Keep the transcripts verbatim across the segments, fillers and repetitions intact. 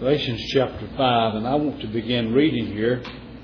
Galatians chapter five, and I want to begin reading here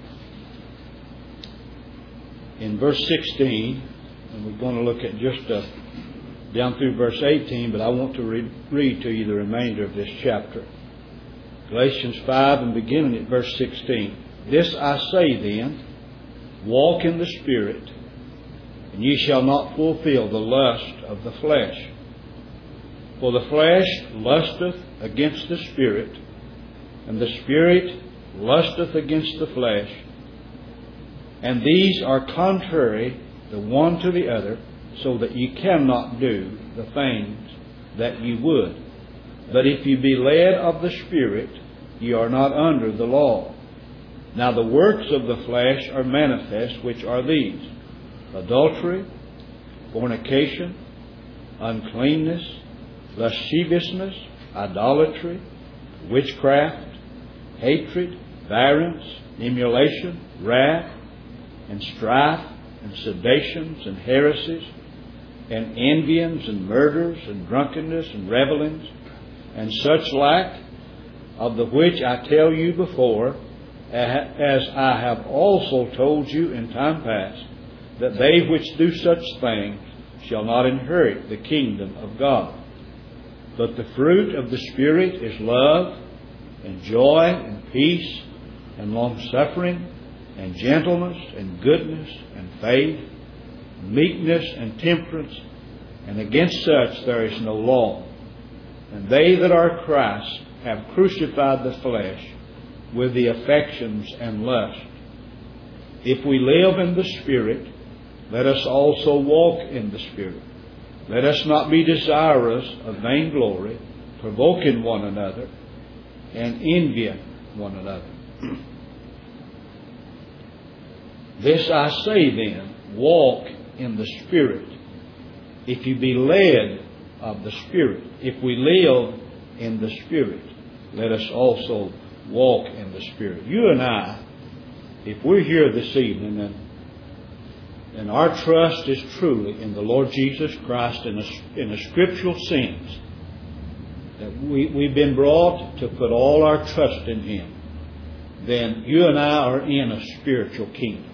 in verse sixteen, and we're going to look at just uh, down through verse eighteen, but I want to read, read to you the remainder of this chapter. Galatians five, and beginning at verse sixteen. This I say then, walk in the Spirit, and ye shall not fulfill the lust of the flesh. For the flesh lusteth against the Spirit, and the Spirit lusteth against the flesh. And these are contrary the one to the other, so that ye cannot do the things that ye would. But if ye be led of the Spirit, ye are not under the law. Now the works of the flesh are manifest, which are these: adultery, fornication, uncleanness, lasciviousness, idolatry, witchcraft, hatred, variance, emulation, wrath, and strife, and seditions, and heresies, and envyings, and murders, and drunkenness, and revellings, and such like, of the which I tell you before, as I have also told you in time past, that they which do such things shall not inherit the kingdom of God. But the fruit of the Spirit is love, and joy, and peace, and long-suffering, and gentleness, and goodness, and faith, meekness, and temperance. And against such there is no law. And they that are Christ have crucified the flesh with the affections and lust. If we live in the Spirit, let us also walk in the Spirit. Let us not be desirous of vainglory, provoking one another, and envying one another. This I say then, walk in the Spirit. If you be led of the Spirit, if we live in the Spirit, let us also walk in the Spirit. You and I, if we're here this evening and And our trust is truly in the Lord Jesus Christ in a, in a scriptural sense, that we, we've been brought to put all our trust in Him, then you and I are in a spiritual kingdom.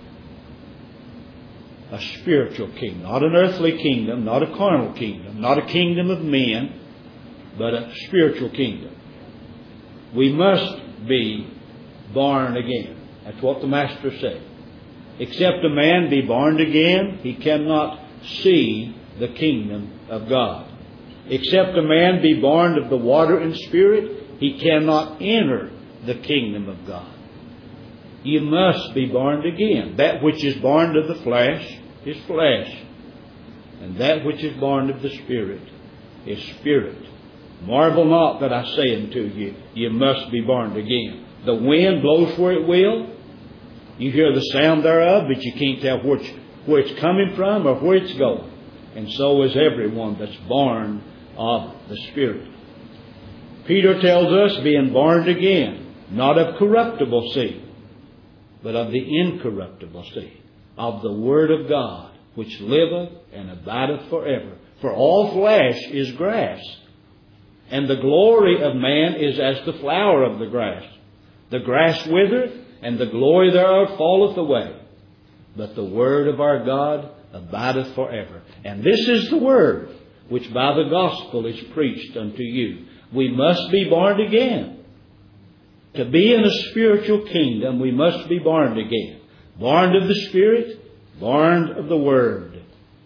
A spiritual kingdom. Not an earthly kingdom, not a carnal kingdom, not a kingdom of men, but a spiritual kingdom. We must be born again. That's what the Master said. Except a man be born again, he cannot see the kingdom of God. Except a man be born of the water and Spirit, he cannot enter the kingdom of God. You must be born again. That which is born of the flesh is flesh, and that which is born of the Spirit is spirit. Marvel not that I say unto you, you must be born again. The wind blows where it will. You hear the sound thereof, but you can't tell where it's, where it's coming from or where it's going. And so is everyone that's born of the Spirit. Peter tells us, being born again, not of corruptible seed, but of the incorruptible seed, of the Word of God, which liveth and abideth forever. For all flesh is grass, and the glory of man is as the flower of the grass. The grass withereth, and the glory thereof falleth away. But the word of our God abideth forever. And this is the word which by the gospel is preached unto you. We must be born again. To be in a spiritual kingdom, we must be born again. Born of the Spirit, born of the Word.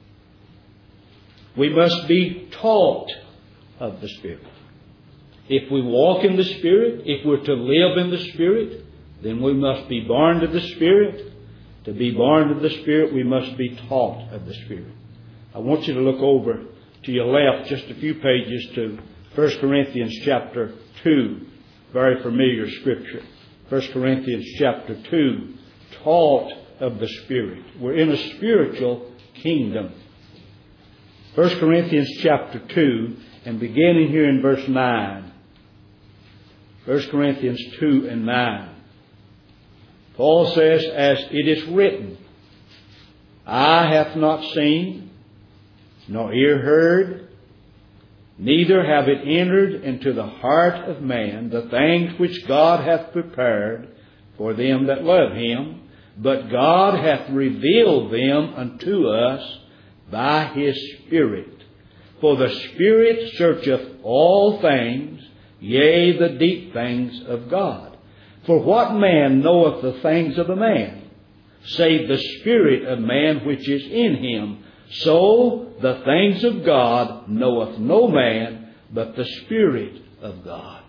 We must be taught of the Spirit. If we walk in the Spirit, if we're to live in the Spirit, then we must be born of the Spirit. To be born of the Spirit, we must be taught of the Spirit. I want you to look over to your left just a few pages to First Corinthians chapter two. Very familiar scripture. First Corinthians chapter two. Taught of the Spirit. We're in a spiritual kingdom. First Corinthians chapter two, and beginning here in verse nine. First Corinthians two and nine. Paul says, as it is written, eye hath not seen, nor ear heard, neither have it entered into the heart of man the things which God hath prepared for them that love Him, but God hath revealed them unto us by His Spirit. For the Spirit searcheth all things, yea, the deep things of God. For what man knoweth the things of a man, save the spirit of man which is in him? So the things of God knoweth no man, but the Spirit of God.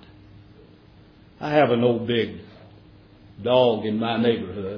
I have an old big dog in my neighborhood,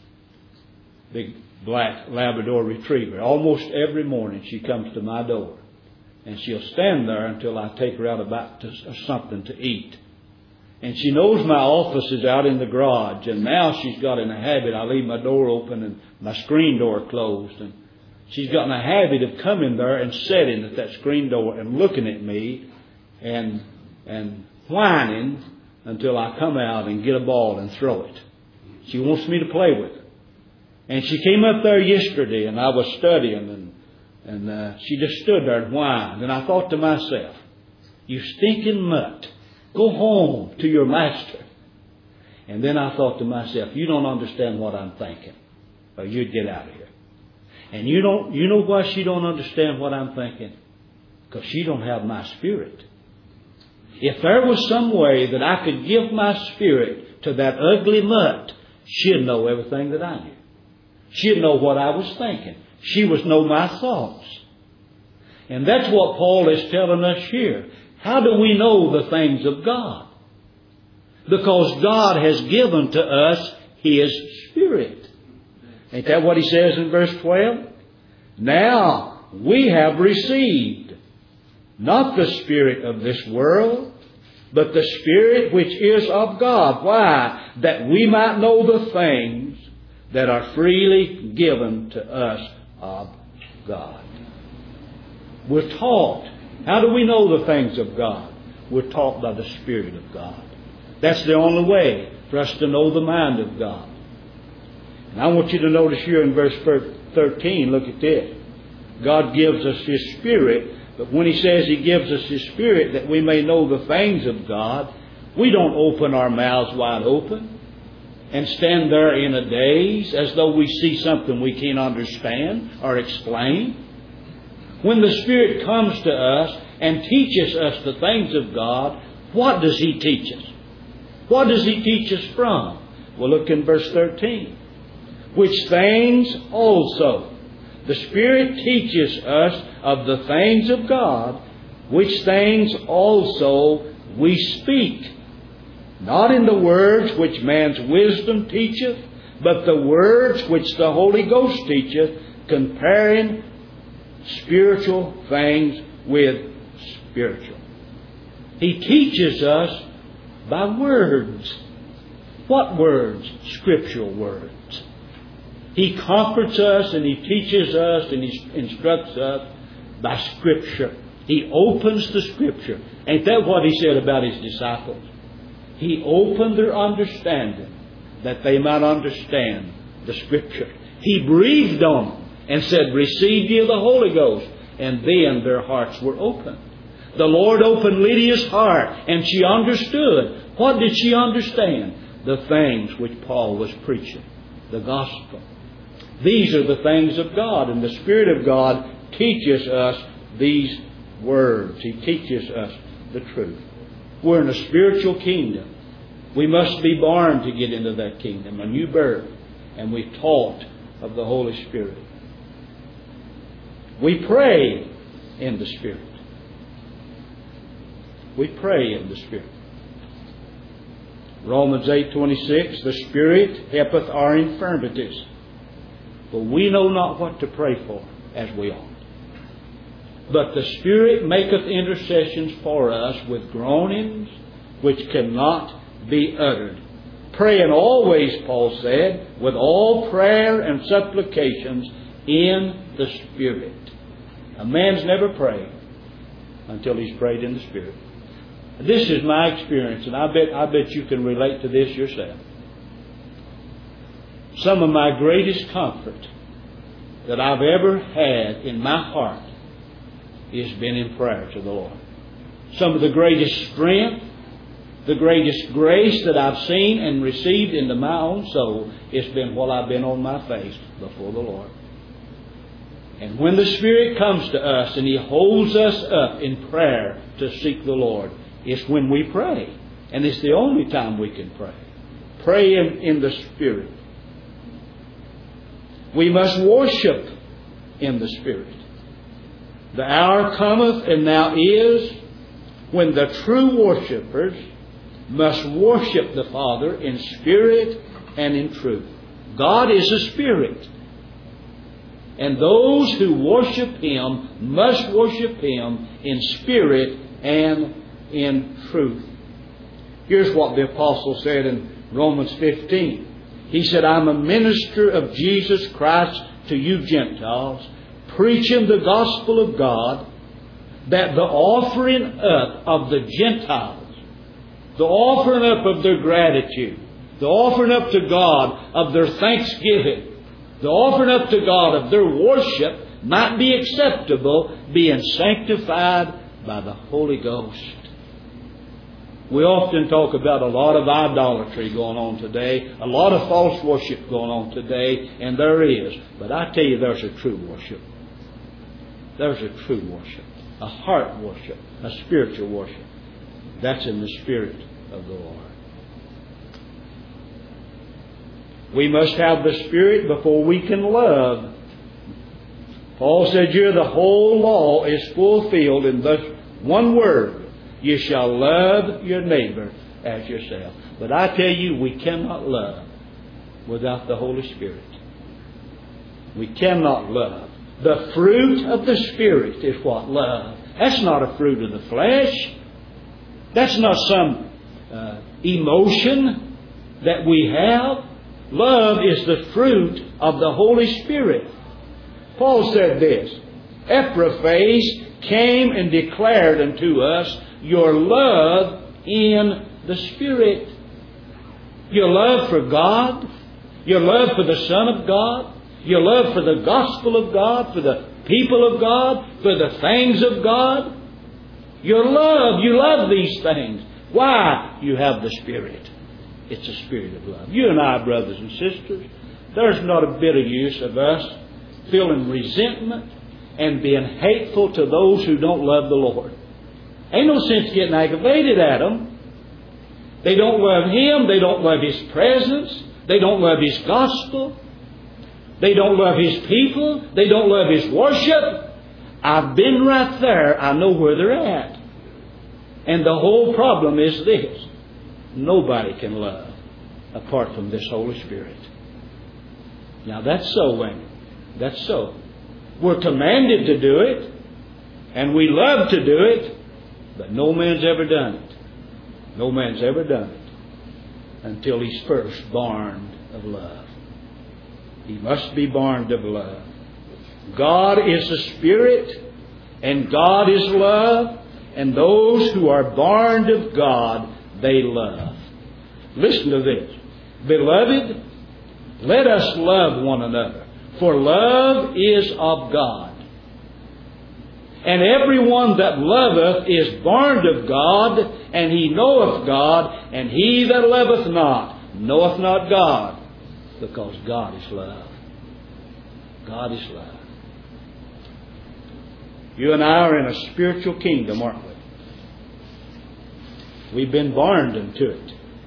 big black Labrador Retriever. Almost every morning she comes to my door, and she'll stand there until I take her out about to, uh, something to eat. And she knows my office is out in the garage, and now she's got in a habit. I leave my door open and my screen door closed, and she's got in a habit of coming there and sitting at that screen door and looking at me and and whining until I come out and get a ball and throw it. She wants me to play with her. And she came up there yesterday, and I was studying, and and uh, she just stood there and whined. And I thought to myself, you stinking mutt, go home to your master. And then I thought to myself, you don't understand what I'm thinking, or you'd get out of here. And you don't, you know why she don't understand what I'm thinking? Because she don't have my Spirit. If there was some way that I could give my Spirit to that ugly mutt, she'd know everything that I knew. She'd know what I was thinking. She would know my thoughts. And that's what Paul is telling us here. How do we know the things of God? Because God has given to us His Spirit. Ain't that what he says in verse twelve? Now we have received not the spirit of this world, but the Spirit which is of God. Why? That we might know the things that are freely given to us of God. We're taught. How do we know the things of God? We're taught by the Spirit of God. That's the only way for us to know the mind of God. And I want you to notice here in verse thirteen, look at this. God gives us His Spirit, but when He says He gives us His Spirit that we may know the things of God, we don't open our mouths wide open and stand there in a daze as though we see something we can't understand or explain. When the Spirit comes to us and teaches us the things of God, what does He teach us? What does He teach us from? Well, look in verse thirteen. Which things also the Spirit teaches us of the things of God, which things also we speak, not in the words which man's wisdom teacheth, but the words which the Holy Ghost teacheth, comparing spiritual things with spiritual. He teaches us by words. What words? Scriptural words. He comforts us and He teaches us and He instructs us by Scripture. He opens the Scripture. Ain't that what He said about His disciples? He opened their understanding that they might understand the Scripture. He breathed on them and said, receive ye the Holy Ghost. And then their hearts were opened. The Lord opened Lydia's heart and she understood. What did she understand? The things which Paul was preaching. The gospel. These are the things of God, and the Spirit of God teaches us these words. He teaches us the truth. We're in a spiritual kingdom. We must be born to get into that kingdom, a new birth, and we're taught of the Holy Spirit. We pray in the Spirit. We pray in the Spirit. Romans eight twenty-six, the Spirit helpeth our infirmities, for we know not what to pray for as we ought. But the Spirit maketh intercessions for us with groanings which cannot be uttered. Praying always, Paul said, with all prayer and supplications in the Spirit. A man's never prayed until he's prayed in the Spirit. This is my experience, and I bet I bet you can relate to this yourself. Some of my greatest comfort that I've ever had in my heart has been in prayer to the Lord. Some of the greatest strength, the greatest grace that I've seen and received into my own soul, it's been while I've been on my face before the Lord. And when the Spirit comes to us and He holds us up in prayer to seek the Lord, it's when we pray. And it's the only time we can pray. Pray in, in the Spirit. We must worship in the Spirit. The hour cometh, and now is, when the true worshippers must worship the Father in spirit and in truth. God is a spirit. And those who worship Him must worship Him in spirit and in truth. Here's what the apostle said in Romans fifteen. He said, I'm a minister of Jesus Christ to you Gentiles, preaching the gospel of God, that the offering up of the Gentiles, the offering up of their gratitude, the offering up to God of their thanksgiving, the offering up to God of their worship might be acceptable, being sanctified by the Holy Ghost. We often talk about a lot of idolatry going on today, a lot of false worship going on today, and there is. But I tell you, there's a true worship. There's a true worship, a heart worship, a spiritual worship. That's in the Spirit of the Lord. We must have the Spirit before we can love. Paul said, "You're the whole law is fulfilled in this one word. You shall love your neighbor as yourself." But I tell you, we cannot love without the Holy Spirit. We cannot love. The fruit of the Spirit is what? Love. That's not a fruit of the flesh. That's not some uh, emotion that we have. Love is the fruit of the Holy Spirit. Paul said this, "Epaphras came and declared unto us your love in the Spirit." Your love for God, your love for the Son of God, your love for the gospel of God, for the people of God, for the things of God. Your love, you love these things. Why? You have the Spirit. It's a spirit of love. You and I, brothers and sisters, there's not a bit of use of us feeling resentment and being hateful to those who don't love the Lord. Ain't no sense getting aggravated at them. They don't love Him. They don't love His presence. They don't love His gospel. They don't love His people. They don't love His worship. I've been right there. I know where they're at. And the whole problem is this. Nobody can love apart from this Holy Spirit. Now that's so, ain't it? That's so. We're commanded to do it. And we love to do it. But no man's ever done it. No man's ever done it until he's first born of love. He must be born of love. God is a spirit, and God is love, and those who are born of God, they love. Listen to this. Beloved, let us love one another, for love is of God. And everyone that loveth is born of God, and he knoweth God, and he that loveth not knoweth not God, because God is love. God is love. You and I are in a spiritual kingdom, aren't we? We've been born into it.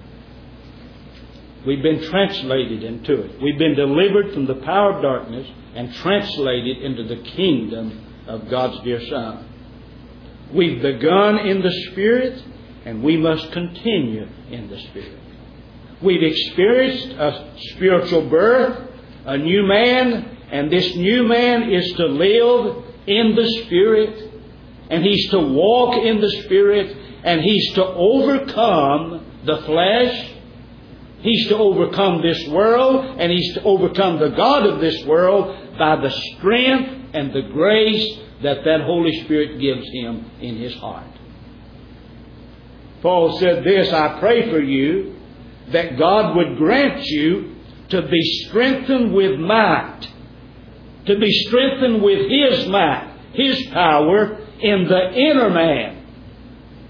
We've been translated into it. We've been delivered from the power of darkness and translated into the kingdom of God's dear Son. We've begun in the Spirit, and we must continue in the Spirit. We've experienced a spiritual birth, a new man, and this new man is to live in the Spirit, and he's to walk in the Spirit, and he's to overcome the flesh. He's to overcome this world, and he's to overcome the god of this world by the strength and the grace that that Holy Spirit gives him in his heart. Paul said this, "I pray for you that God would grant you to be strengthened with might." To be strengthened with His might, His power in the inner man.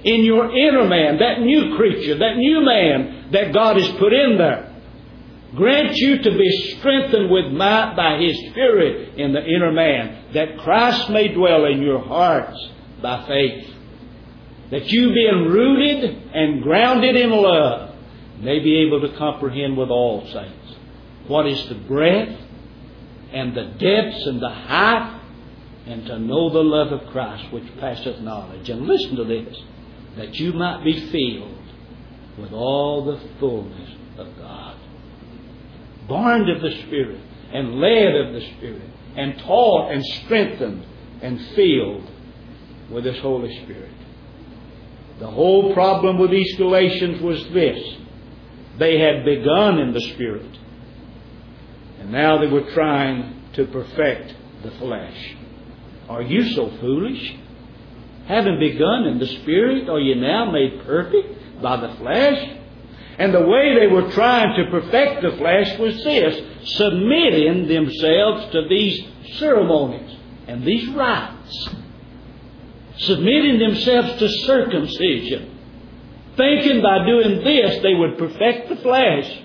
in your inner man, that new creature, that new man that God has put in there. Grant you to be strengthened with might by His Spirit in the inner man, that Christ may dwell in your hearts by faith. That you, being rooted and grounded in love, may be able to comprehend with all saints what is the breadth and the depths and the height, and to know the love of Christ which passeth knowledge. And listen to this, that you might be filled with all the fullness of God. Born of the Spirit and led of the Spirit and taught and strengthened and filled with this Holy Spirit. The whole problem with these Galatians was this. They had begun in the Spirit, and now they were trying to perfect the flesh. Are you so foolish? Having begun in the Spirit, are you now made perfect by the flesh? And the way they were trying to perfect the flesh was this: submitting themselves to these ceremonies and these rites. Submitting themselves to circumcision, thinking by doing this they would perfect the flesh.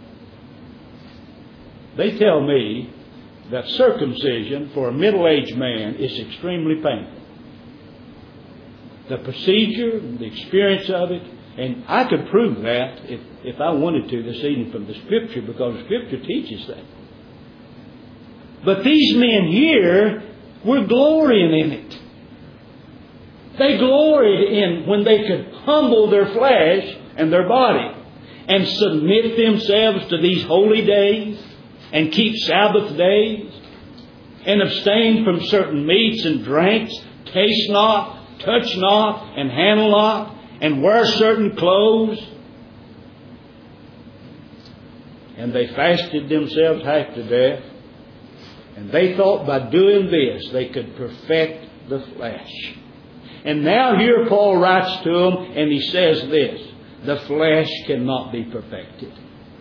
They tell me that circumcision for a middle-aged man is extremely painful. The procedure, the experience of it, and I could prove that if, if I wanted to this evening from the Scripture, because the Scripture teaches that. But these men here were glorying in it. They gloried in when they could humble their flesh and their body and submit themselves to these holy days and keep Sabbath days and abstain from certain meats and drinks, taste not, touch not, and handle not, and wear certain clothes. And they fasted themselves half to death. And they thought by doing this they could perfect the flesh. And now here Paul writes to them and he says this: the flesh cannot be perfected.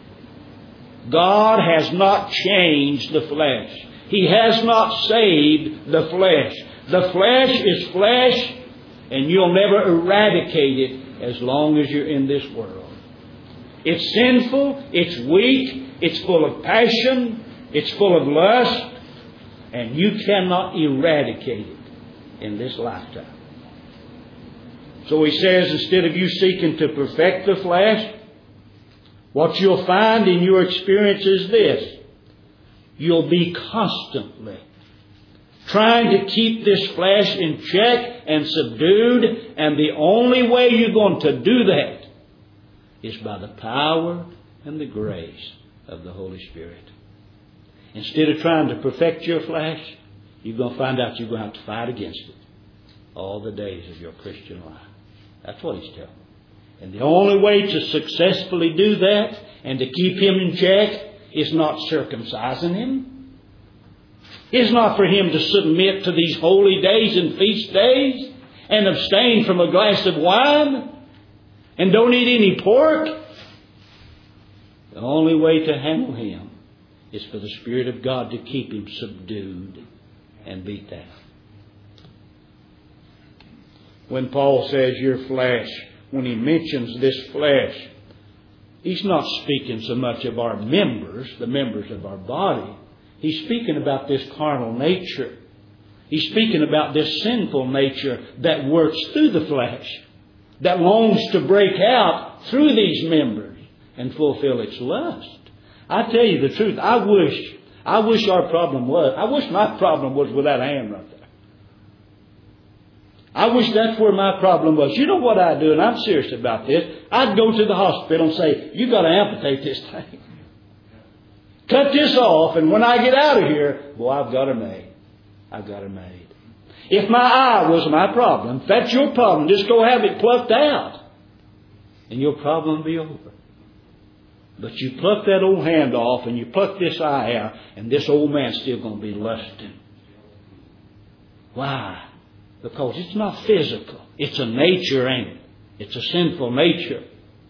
God has not changed the flesh. He has not saved the flesh. The flesh is flesh, and you'll never eradicate it as long as you're in this world. It's sinful, it's weak, it's full of passion, it's full of lust, and you cannot eradicate it in this lifetime. So he says, instead of you seeking to perfect the flesh, what you'll find in your experience is this: you'll be constantly trying to keep this flesh in check and subdued, and the only way you're going to do that is by the power and the grace of the Holy Spirit. Instead of trying to perfect your flesh, you're going to find out you're going to have to fight against it all the days of your Christian life. That's what he's telling. And the only way to successfully do that and to keep him in check is not circumcising him. It's not for him to submit to these holy days and feast days and abstain from a glass of wine and don't eat any pork. The only way to handle him is for the Spirit of God to keep him subdued and beat down. When Paul says your flesh, when he mentions this flesh, he's not speaking so much of our members, the members of our body. He's speaking about this carnal nature. He's speaking about this sinful nature that works through the flesh, that longs to break out through these members and fulfill its lust. I tell you the truth, I wish, I wish our problem was, I wish my problem was with that hand right there. I wish that's where my problem was. You know what I'd do, and I'm serious about this. I'd go to the hospital and say, you've got to amputate this thing. Cut this off, and when I get out of here, boy, I've got her made. I've got her made. If my eye was my problem, if that's your problem, just go have it plucked out, and your problem will be over. But you pluck that old hand off, and you pluck this eye out, and this old man's still going to be lusting. Why? Because it's not physical. It's a nature, ain't it? It's a sinful nature.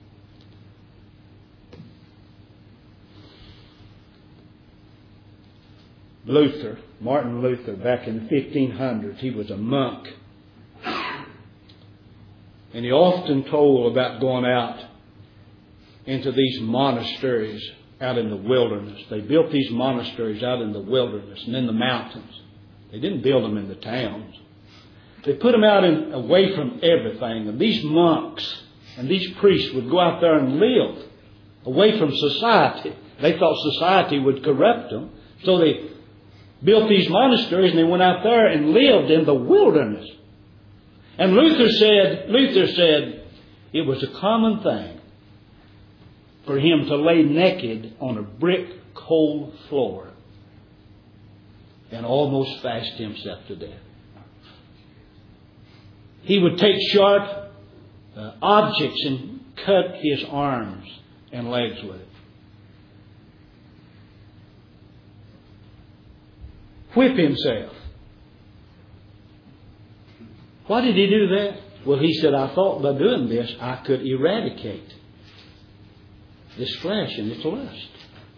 Luther, Martin Luther, back in the fifteen hundreds, he was a monk. And he often told about going out into these monasteries out in the wilderness. They built these monasteries out in the wilderness and in the mountains. They didn't build them in the towns. They put them out in, away from everything. And these monks and these priests would go out there and live away from society. They thought society would corrupt them. So they built these monasteries and they went out there and lived in the wilderness. And Luther said, Luther said it was a common thing for him to lay naked on a brick cold floor and almost fast himself to death. He would take sharp uh, objects and cut his arms and legs with it. Whip himself. Why did he do that? Well, he said, I thought by doing this I could eradicate this flesh and its lust.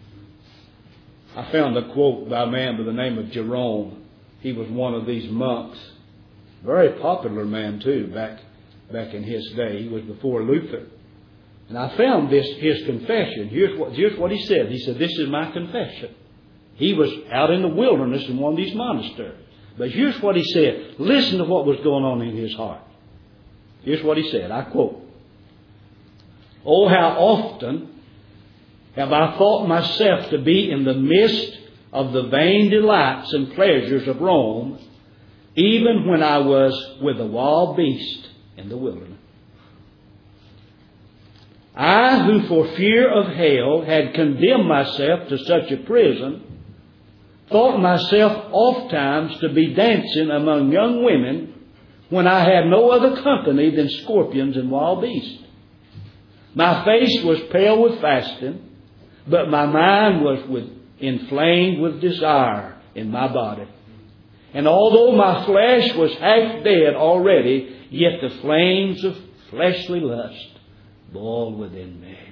I found a quote by a man by the name of Jerome. He was one of these monks. Very popular man too, back back in his day. He was before Luther. And I found this, his confession. Here's what, here's what he said. He said, this is my confession. He was out in the wilderness in one of these monasteries. But here's what he said. Listen to what was going on in his heart. Here's what he said. I quote, "Oh, how often have I thought myself to be in the midst of the vain delights and pleasures of Rome, even when I was with a wild beast in the wilderness. I, who for fear of hell had condemned myself to such a prison, thought myself oft times to be dancing among young women when I had no other company than scorpions and wild beasts. My face was pale with fasting, but my mind was with, inflamed with desire in my body. And although my flesh was half dead already, yet the flames of fleshly lust boiled within me."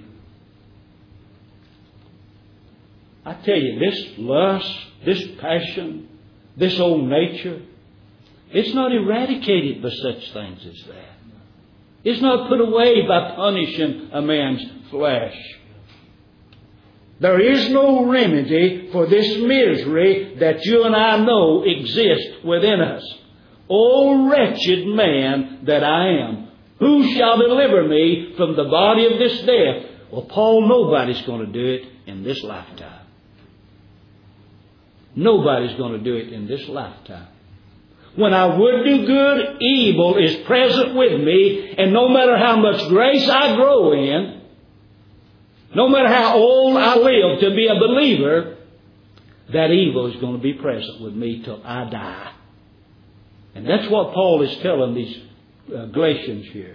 I tell you, this lust, this passion, this old nature, it's not eradicated by such things as that. It's not put away by punishing a man's flesh. There is no remedy for this misery that you and I know exists within us. O wretched man that I am, who shall deliver me from the body of this death? Well, Paul, nobody's going to do it in this lifetime. Nobody's going to do it in this lifetime. When I would do good, evil is present with me, and no matter how much grace I grow in, no matter how old I live to be a believer, that evil is going to be present with me till I die. And that's what Paul is telling these uh, Galatians here.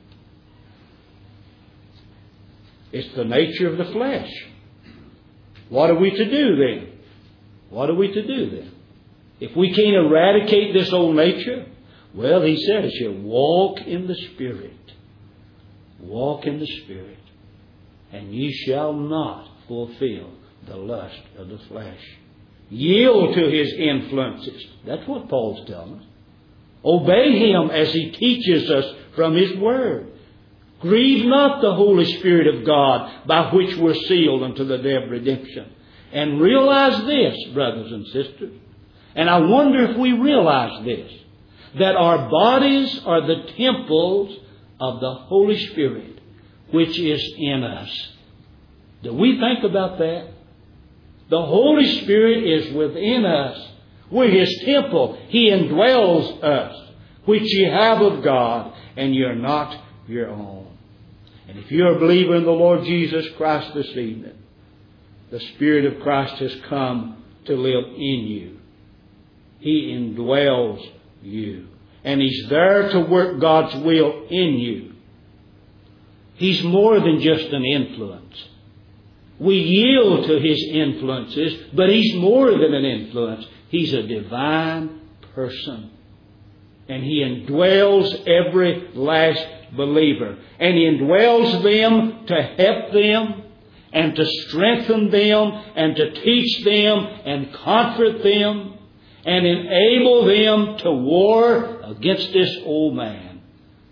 It's the nature of the flesh. What are we to do then? What are we to do then? If we can't eradicate this old nature, well, he says here, walk in the Spirit. Walk in the Spirit. And ye shall not fulfill the lust of the flesh. Yield to his influences. That's what Paul's telling us. Obey him as he teaches us from his word. Grieve not the Holy Spirit of God, by which we're sealed unto the day of redemption. And realize this, brothers and sisters, and I wonder if we realize this, that our bodies are the temples of the Holy Spirit, which is in us. Do we think about that? The Holy Spirit is within us. We're His temple. He indwells us, which ye have of God, and you're not your own. And if you're a believer in the Lord Jesus Christ this evening, the Spirit of Christ has come to live in you. He indwells you. And He's there to work God's will in you. He's more than just an influence. We yield to His influences, but He's more than an influence. He's a divine person. And He indwells every last believer. And He indwells them to help them, and to strengthen them, and to teach them, and comfort them, and enable them to war against this old man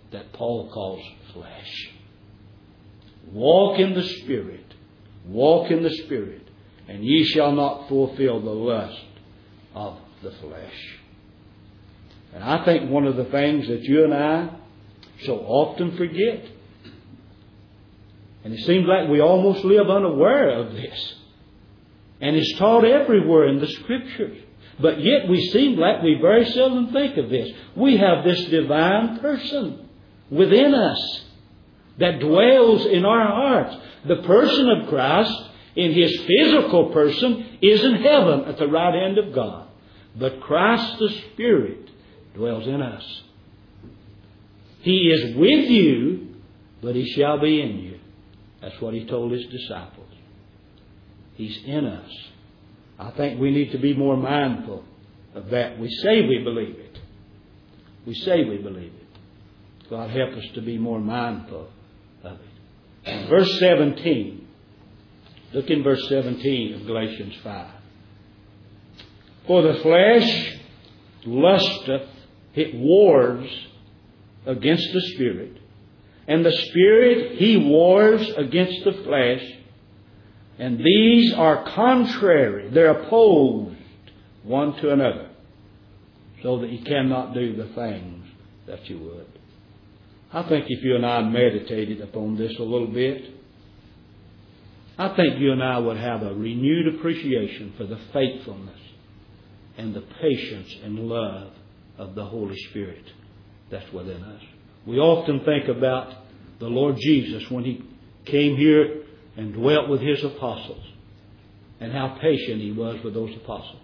that Paul calls flesh. Walk in the Spirit. Walk in the Spirit, and ye shall not fulfill the lust of the flesh. And I think one of the things that you and I so often forget, and it seems like we almost live unaware of this, and it's taught everywhere in the Scriptures, but yet we seem like we very seldom think of this. We have this divine person within us that dwells in our hearts. The person of Christ in His physical person is in heaven at the right hand of God. But Christ the Spirit dwells in us. He is with you, but He shall be in you. That's what He told His disciples. He's in us. I think we need to be more mindful of that. We say we believe it. We say we believe it. God help us to be more mindful of it. And verse seventeen. Look in verse seventeen of Galatians five. For the flesh lusteth, it wars against the Spirit, and the Spirit, he wars against the flesh, and these are contrary, they're opposed one to another, so that you cannot do the things that you would. I think if you and I meditated upon this a little bit, I think you and I would have a renewed appreciation for the faithfulness and the patience and love of the Holy Spirit that's within us. We often think about the Lord Jesus when He came here and dwelt with His apostles, and how patient He was with those apostles.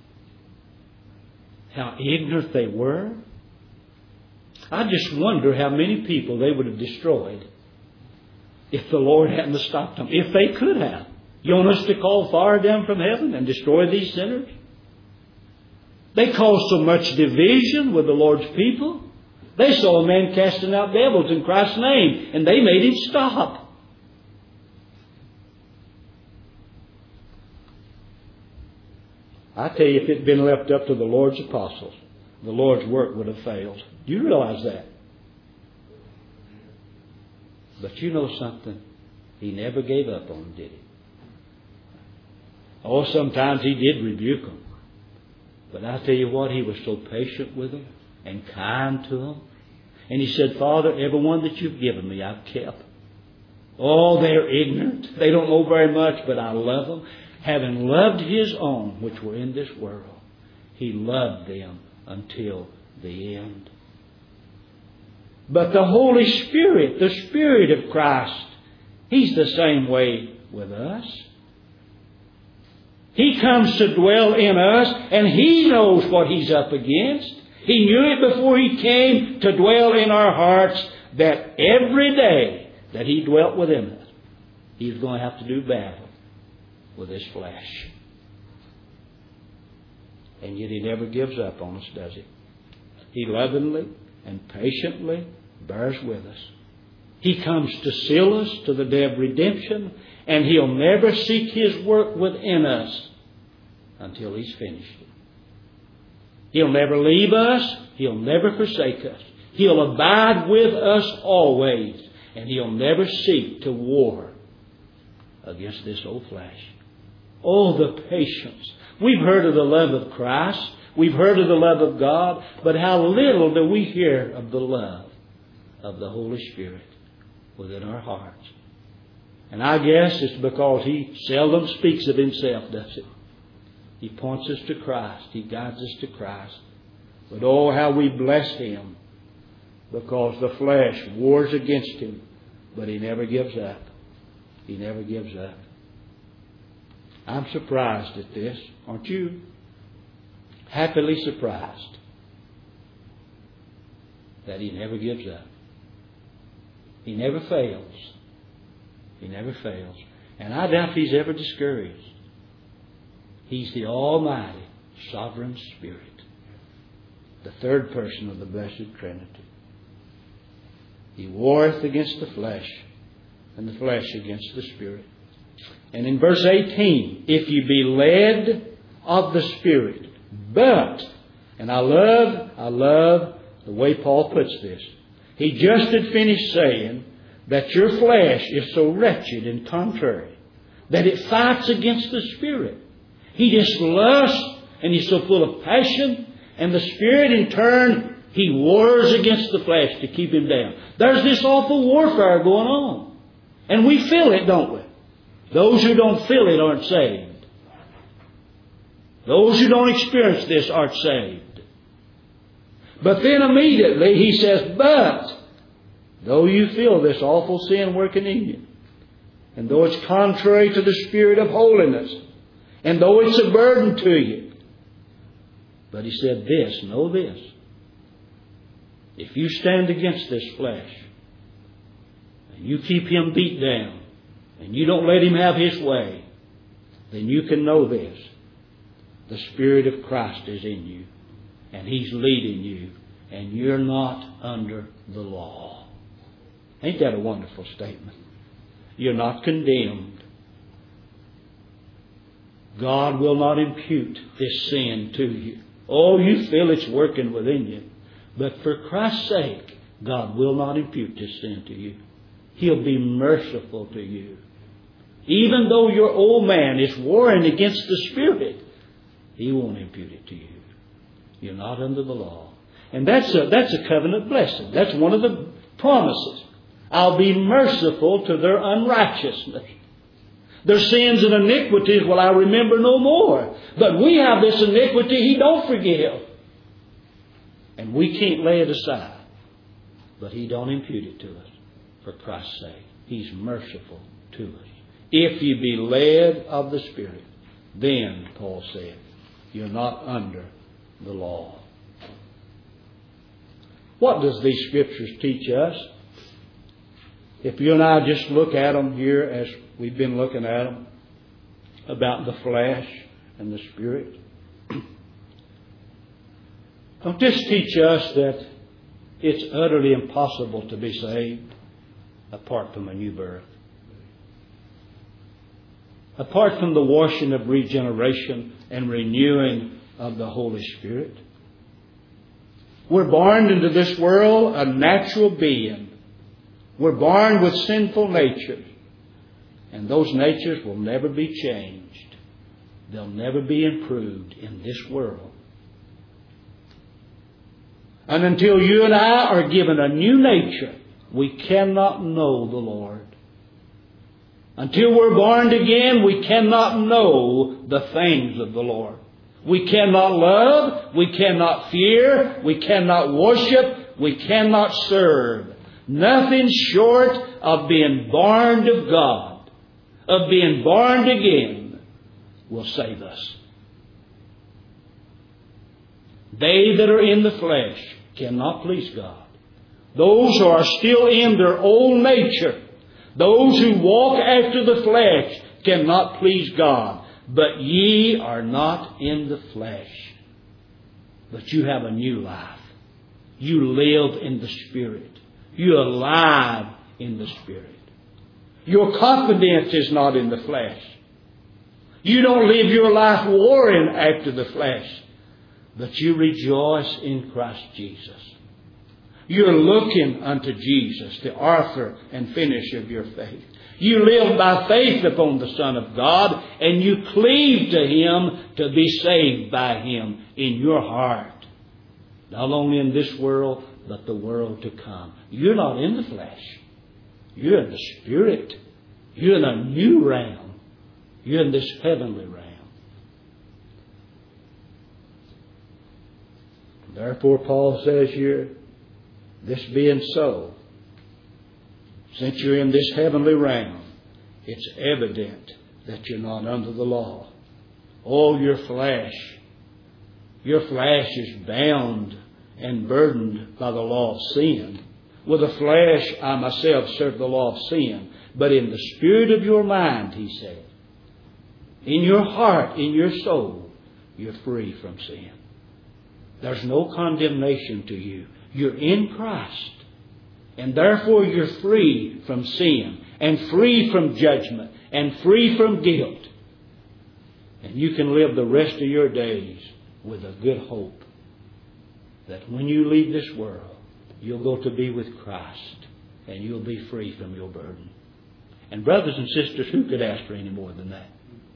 How ignorant they were. I just wonder how many people they would have destroyed if the Lord hadn't stopped them. If they could have. You want us to call fire down from heaven and destroy these sinners? They caused so much division with the Lord's people. They saw a man casting out devils in Christ's name, and they made him stop. I tell you, if it had been left up to the Lord's apostles, the Lord's work would have failed. Do you realize that? But you know something? He never gave up on them, did He? Oh, sometimes He did rebuke them. But I tell you what, He was so patient with them and kind to them. And He said, Father, everyone that you've given me, I've kept. Oh, they're ignorant. They don't know very much, but I love them. Having loved His own, which were in this world, He loved them until the end. But the Holy Spirit, the Spirit of Christ, He's the same way with us. He comes to dwell in us, and He knows what He's up against. He knew it before He came to dwell in our hearts, that every day that He dwelt within us, He's going to have to do battle with His flesh. And yet He never gives up on us, does He? He lovingly and patiently bears with us. He comes to seal us to the day of redemption, and He'll never seek His work within us until He's finished it. He'll never leave us. He'll never forsake us. He'll abide with us always, and He'll never seek to war against this old flesh. Oh, the patience. We've heard of the love of Christ. We've heard of the love of God. But how little do we hear of the love of the Holy Spirit within our hearts? And I guess it's because He seldom speaks of Himself, does it? He points us to Christ. He guides us to Christ. But oh, how we bless Him, because the flesh wars against Him, but He never gives up. He never gives up. I'm surprised at this, aren't you? Happily surprised that He never gives up. He never fails. He never fails. And I doubt if He's ever discouraged. He's the Almighty, Sovereign Spirit, the third person of the Blessed Trinity. He warreth against the flesh, and the flesh against the Spirit. And in verse eighteen, if you be led of the Spirit, but, and I love, I love the way Paul puts this, He just had finished saying that your flesh is so wretched and contrary that it fights against the Spirit. He just lusts and he's so full of passion, and the Spirit in turn, he wars against the flesh to keep him down. There's this awful warfare going on. And we feel it, don't we? Those who don't feel it aren't saved. Those who don't experience this aren't saved. But then immediately he says, but though you feel this awful sin working in you, and though it's contrary to the Spirit of holiness, and though it's a burden to you, but he said this, know this. If you stand against this flesh, and you keep him beat down, and you don't let him have his way, then you can know this. The Spirit of Christ is in you, and he's leading you, and you're not under the law. Ain't that a wonderful statement? You're not condemned. God will not impute this sin to you. Oh, you feel it's working within you. But for Christ's sake, God will not impute this sin to you. He'll be merciful to you. Even though your old man is warring against the Spirit, He won't impute it to you. You're not under the law. And that's a, that's a covenant blessing. That's one of the promises. I'll be merciful to their unrighteousness. Their sins and iniquities will I remember no more. But we have this iniquity He don't forgive. And we can't lay it aside. But He don't impute it to us for Christ's sake. He's merciful to us. If you be led of the Spirit, then, Paul said, you're not under the law. What does these Scriptures teach us? If you and I just look at them here as we've been looking at them, about the flesh and the Spirit, don't this teach us that it's utterly impossible to be saved apart from a new birth? Apart from the washing of regeneration and renewing of the Holy Spirit. We're born into this world a natural being. We're born with sinful natures. And those natures will never be changed. They'll never be improved in this world. And until you and I are given a new nature, we cannot know the Lord. Until we're born again, we cannot know the things of the Lord. We cannot love, we cannot fear, we cannot worship, we cannot serve. Nothing short of being born of God, of being born again, will save us. They that are in the flesh cannot please God. Those who are still in their old nature, those who walk after the flesh, cannot please God. But ye are not in the flesh, but you have a new life. You live in the Spirit. You're alive in the Spirit. Your confidence is not in the flesh. You don't live your life warring after the flesh, but you rejoice in Christ Jesus. You're looking unto Jesus, the author and finisher of your faith. You live by faith upon the Son of God, and you cleave to Him to be saved by Him in your heart. Not only in this world, but the world to come. You're not in the flesh. You're in the Spirit. You're in a new realm. You're in this heavenly realm. Therefore, Paul says here, this being so, since you're in this heavenly realm, it's evident that you're not under the law. Oh, your flesh. Your flesh is bound and burdened by the law of sin. With the flesh, I myself serve the law of sin. But in the spirit of your mind, he said, in your heart, in your soul, you're free from sin. There's no condemnation to you. You're in Christ. And therefore you're free from sin and free from judgment and free from guilt. And you can live the rest of your days with a good hope that when you leave this world, you'll go to be with Christ, and you'll be free from your burden. And brothers and sisters, who could ask for any more than that?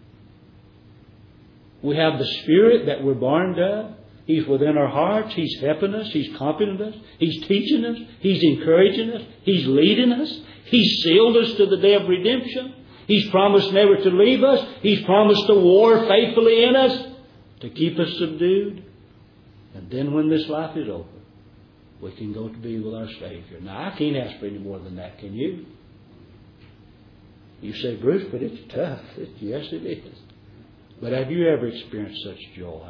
We have the Spirit that we're born to. He's within our hearts. He's helping us. He's comforting us. He's teaching us. He's encouraging us. He's leading us. He's sealed us to the day of redemption. He's promised never to leave us. He's promised to war faithfully in us, to keep us subdued. And then when this life is over, we can go to be with our Savior. Now, I can't ask for any more than that, can you? You say, Bruce, but it's tough. It, yes, it is. But have you ever experienced such joy?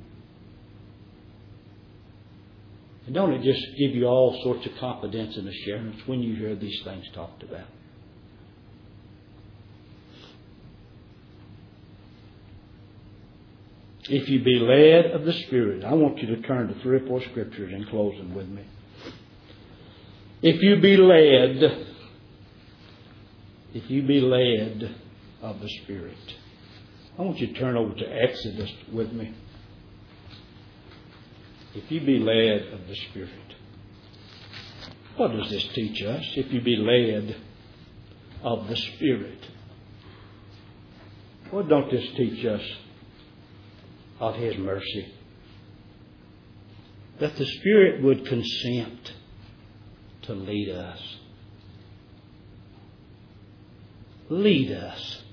And don't it just give you all sorts of confidence and assurance when you hear these things talked about? If you be led of the Spirit, I want you to turn to three or four scriptures in closing with me. If you be led, if you be led of the Spirit, I want you to turn over to Exodus with me. If you be led of the Spirit. What does this teach us? If you be led of the Spirit. What don't this teach us of His mercy? That the Spirit would consent to lead us. Lead us.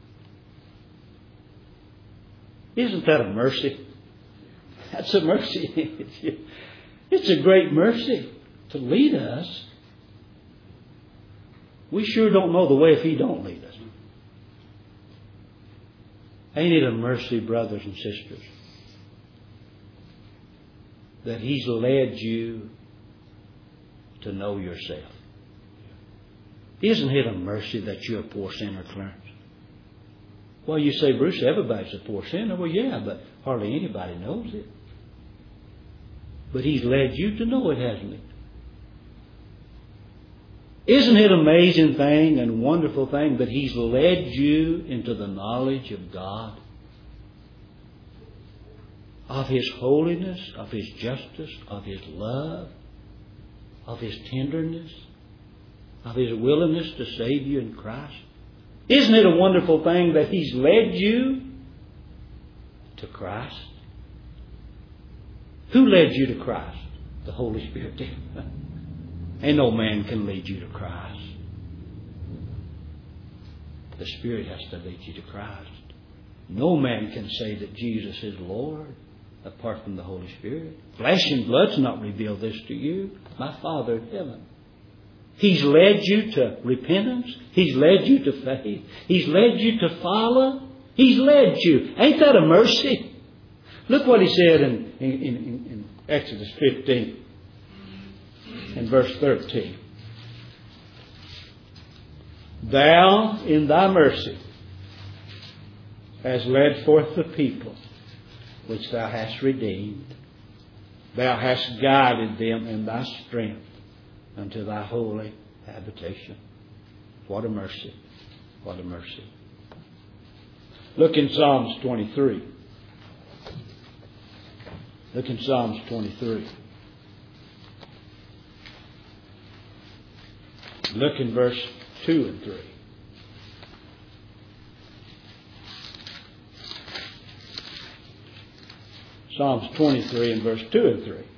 Isn't that a mercy? That's a mercy. It's a great mercy to lead us. We sure don't know the way if He don't lead us. Ain't it a mercy, brothers and sisters, that He's led you to know yourself? Isn't it a mercy that you're a poor sinner, Clarence? Well, you say, Bruce, everybody's a poor sinner. Well, yeah, but hardly anybody knows it. But He's led you to know it, hasn't He? Isn't it an amazing thing and wonderful thing that He's led you into the knowledge of God? Of His holiness, of His justice, of His love, of His tenderness, of His willingness to save you in Christ? Isn't it a wonderful thing that He's led you to Christ? Who led you to Christ? The Holy Spirit did. And no man can lead you to Christ. The Spirit has to lead you to Christ. No man can say that Jesus is Lord apart from the Holy Spirit. Flesh and blood's not revealed this to you. My Father in heaven. He's led you to repentance. He's led you to faith. He's led you to follow. He's led you. Ain't that a mercy? Look what He said in, in, in, in Exodus fifteen and verse thirteen. Thou in Thy mercy hast led forth the people which Thou hast redeemed. Thou hast guided them in Thy strength unto Thy holy habitation. What a mercy. What a mercy. Look in Psalms twenty-three. Look in Psalms twenty-three. Look in verse two and three. Psalms twenty-three and verse two and three.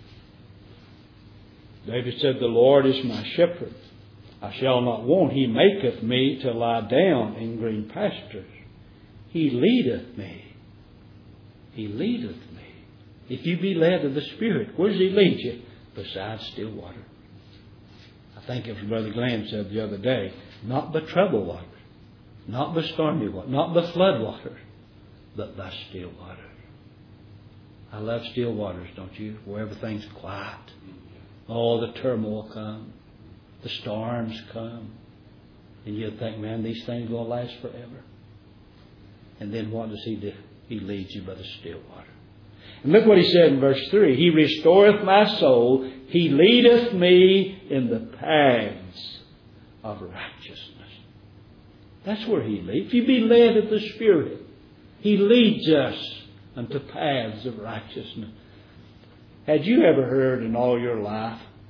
David said, The Lord is my shepherd. I shall not want. He maketh me to lie down in green pastures. He leadeth me. He leadeth me. If you be led of the Spirit, where does He lead you? Beside still water. I think it was Brother Glenn said the other day, not by troubled waters, not by stormy waters, not by flood waters, but by still waters. I love still waters, don't you? Where everything's quiet. All the turmoil comes. The storms come. And you'll think, man, these things will last forever. And then what does He do? He leads you by the still water. And look what He said in verse three. He restoreth my soul. He leadeth me in the paths of righteousness. That's where He leads. If you be led of the Spirit, He leads us unto paths of righteousness. Had you ever heard in all your life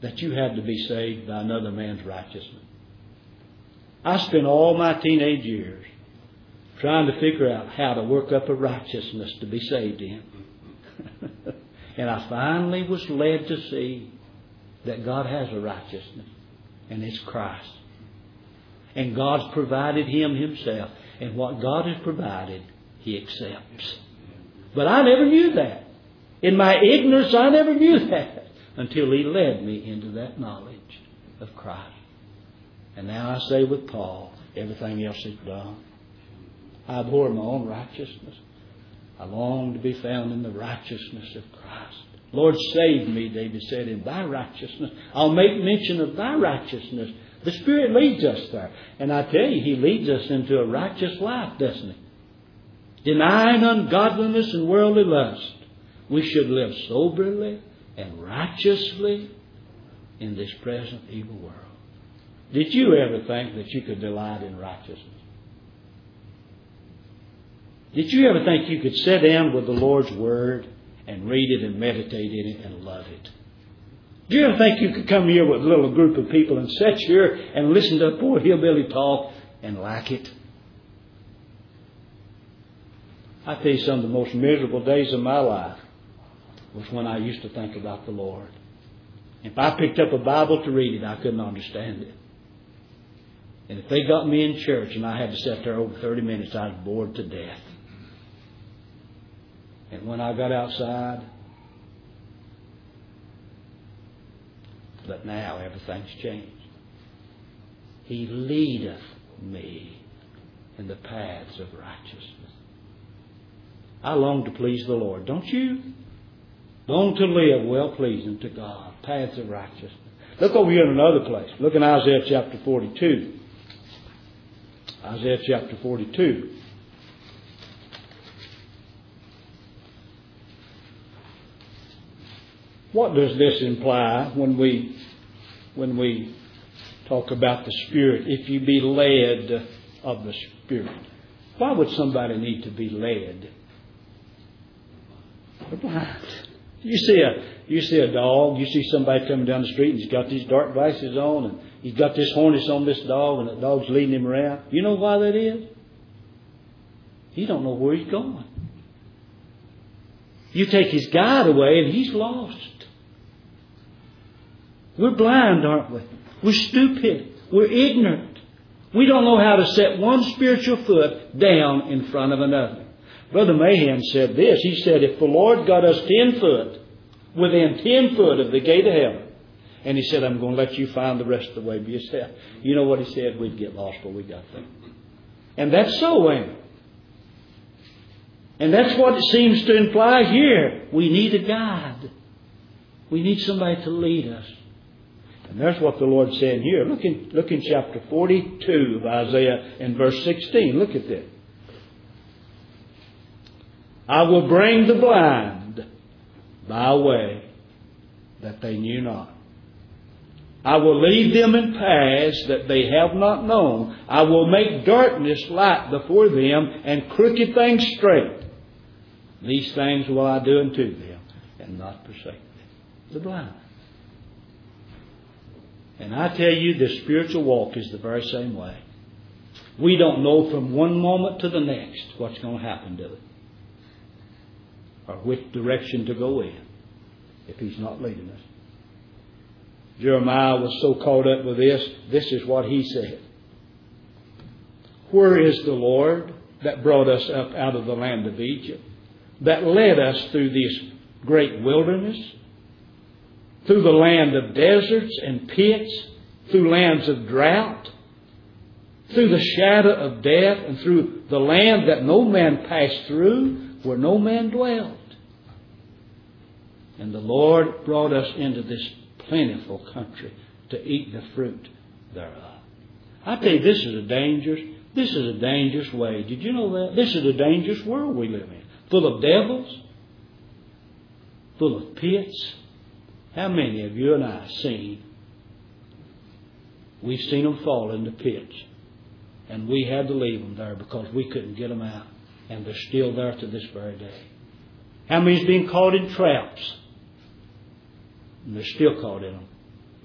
that you had to be saved by another man's righteousness. I spent all my teenage years trying to figure out how to work up a righteousness to be saved in. And I finally was led to see that God has a righteousness, and it's Christ. And God's provided Him Himself. And what God has provided, He accepts. But I never knew that. In my ignorance, I never knew that until He led me into that knowledge of Christ. And now I say with Paul, everything else is done. I abhor my own righteousness. I long to be found in the righteousness of Christ. Lord, save me, David said, in Thy righteousness. I'll make mention of Thy righteousness. The Spirit leads us there. And I tell you, He leads us into a righteous life, doesn't He? Denying ungodliness and worldly lust, we should live soberly and righteously in this present evil world. Did you ever think that you could delight in righteousness? Did you ever think you could sit down with the Lord's Word and read it and meditate in it and love it? Do you ever think you could come here with a little group of people and sit here and listen to a poor hillbilly talk and like it? I tell you, some of the most miserable days of my life was when I used to think about the Lord. If I picked up a Bible to read it, I couldn't understand it. And if they got me in church and I had to sit there over thirty minutes, I was bored to death. And when I got outside, but now everything's changed. He leadeth me in the paths of righteousness. I long to please the Lord, don't you? Long to live well-pleasing to God. Paths of righteousness. Look over here in another place. Look in Isaiah chapter forty-two. Isaiah chapter forty-two. What does this imply when we when we talk about the Spirit? If you be led of the Spirit. Why would somebody need to be led? They're blind. You see a you see a dog, you see somebody coming down the street and he's got these dark glasses on and he's got this harness on this dog and the dog's leading him around. You know why that is? He don't know where he's going. You take his guide away and he's lost. We're blind, aren't we? We're stupid. We're ignorant. We don't know how to set one spiritual foot down in front of another. Brother Mahan said this. He said, if the Lord got us ten foot, within ten foot of the gate of heaven, and He said, I'm going to let you find the rest of the way by yourself. You know what He said? We'd get lost, but we got there. And that's so, ain't it? And that's what it seems to imply here. We need a guide. We need somebody to lead us. And there's what the Lord's saying here. Look in, look in chapter forty-two of Isaiah and verse sixteen. Look at this. I will bring the blind by a way that they knew not. I will lead them in paths that they have not known. I will make darkness light before them and crooked things straight. These things will I do unto them and not forsake them. The blind. And I tell you, the spiritual walk is the very same way. We don't know from one moment to the next what's going to happen to it. Or which direction to go in if He's not leading us. Jeremiah was so caught up with this, this is what he said. Where is the Lord that brought us up out of the land of Egypt, that led us through this great wilderness, through the land of deserts and pits, through lands of drought, through the shadow of death, and through the land that no man passed through, where no man dwelled. And the Lord brought us into this plentiful country to eat the fruit thereof. I tell you, this is a dangerous, this is a dangerous way. Did you know that? This is a dangerous world we live in. Full of devils, full of pits. How many of you and I seen? We've seen them fall into pits. And we had to leave them there because we couldn't get them out. And they're still there to this very day. How many's been caught in traps? And they're still caught in them.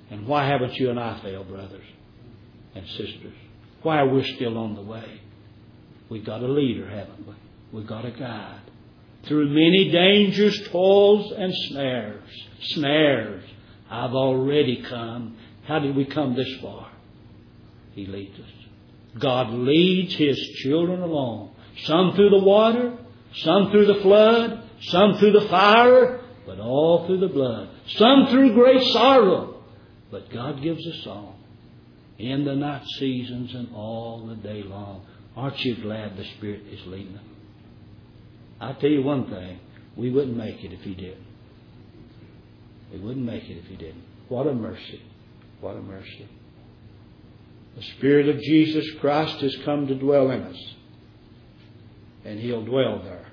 And why haven't you and I failed, brothers and sisters? Why are we still on the way? We've got a leader, haven't we? We've got a guide. Through many dangers, toils, and snares. Snares. I've already come. How did we come this far? He leads us. God leads His children along. Some through the water, some through the flood, some through the fire, but all through the blood. Some through great sorrow, but God gives a song. In the night seasons and all the day long. Aren't you glad the Spirit is leading them? I'll tell you one thing. We wouldn't make it if He didn't. We wouldn't make it if He didn't. What a mercy. What a mercy. The Spirit of Jesus Christ has come to dwell in us. And He'll dwell there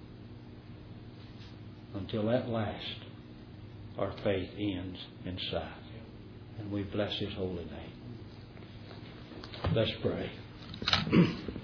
until at last our faith ends inside. And we bless His holy name. Let's pray.